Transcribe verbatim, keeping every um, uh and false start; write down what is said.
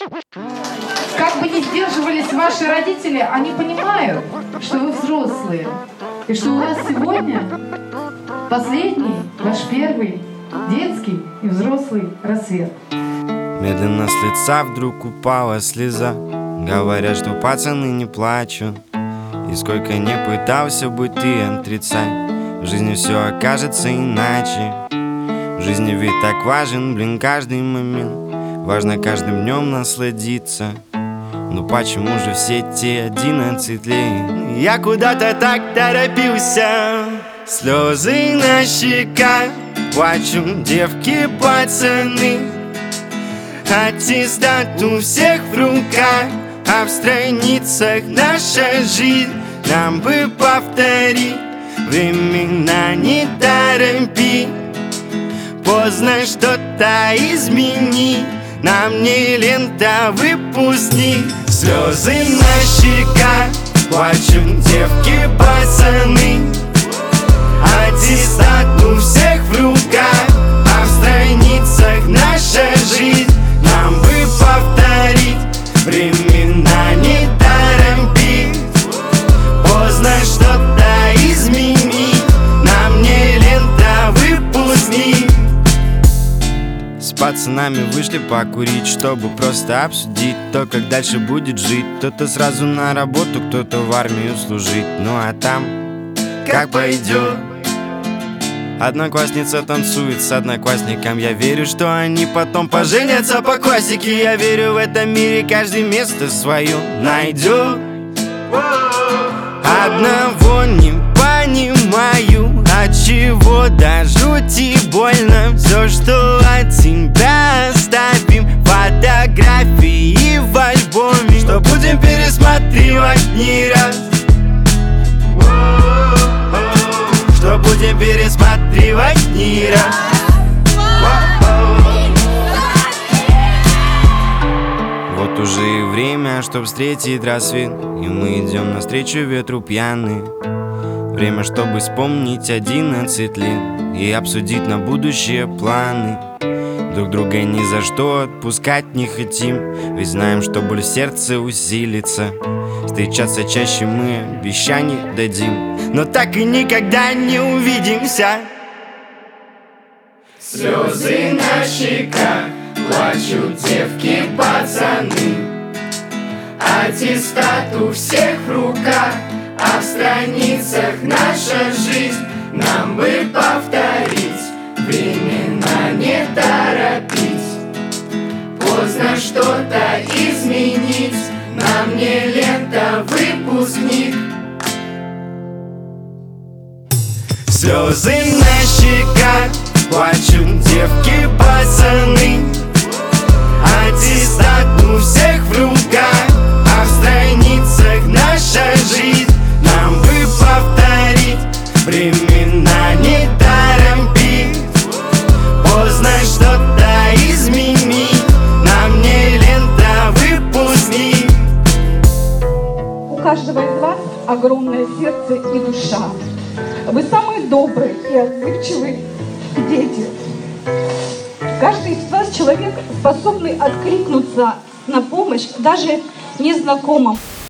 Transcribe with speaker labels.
Speaker 1: Как бы ни сдерживались ваши родители, они понимают, что вы взрослые. И что у вас сегодня последний, ваш первый детский и взрослый рассвет.
Speaker 2: Медленно с лица вдруг упала слеза. Говорят, что пацаны не плачут. И сколько не пытался бы ты отрицать, в жизни все окажется иначе. В жизни ведь так важен, блин, каждый момент. Важно каждым днем насладиться. Но почему же все те одиннадцать лет я куда-то так торопился? Слезы на щеках, плачут девки, пацаны. Аттестат у всех в руках, а в страницах наша жизнь. Нам бы повторить, времена не торопи. Поздно что-то изменить, нам не лента выпускник. Слезы на щеках, плачут девки, пацаны. Аттестат у всех в руках, а в страницах наша жизнь. Нам бы повторить, времена не торопи. Поздно что-то изменить, нам не лента выпускник. С пацанами вышли покурить, чтобы просто обсудить то, как дальше будет жить. Кто-то сразу на работу, кто-то в армию служить. Ну а там как пойдет. Одноклассница танцует с одноклассником. Я верю, что они потом поженятся по классике. Я верю, в этом мире каждый место свое найдет. Одного не понимаю, отчего до жути больно. Все, что от тебя оставим, фотографии в альбоме, что будем пересматривать не раз. Что будем пересматривать не раз. Вот уже и время, чтоб встретить рассвет, и мы идем навстречу ветру пьяные. Время, чтобы вспомнить одиннадцать лет и обсудить на будущее планы. Друг друга ни за что отпускать не хотим, ведь знаем, что боль в сердце усилится. Встречаться чаще мы обещаний дадим, но так и никогда не увидимся.
Speaker 3: Слезы на щеках, плачут девки, пацаны. Аттестат у всех в руках, а в страницах наша жизнь. Нам бы повторить, времена не торопить. Поздно что-то изменить, нам не лента выпускник.
Speaker 2: Слезы на щеках, плачут девки, пацаны. Аттестат у всех в руках, а в страницах наша жизнь. Нам бы повторить, времена не торопить. Поздно что-то изменить, нам не лента выпускник.
Speaker 4: У каждого из вас огромное сердце и душа. Вы самые добрые и отзывчивые дети. Каждый из вас человек, способный откликнуться на помощь даже незнакомым.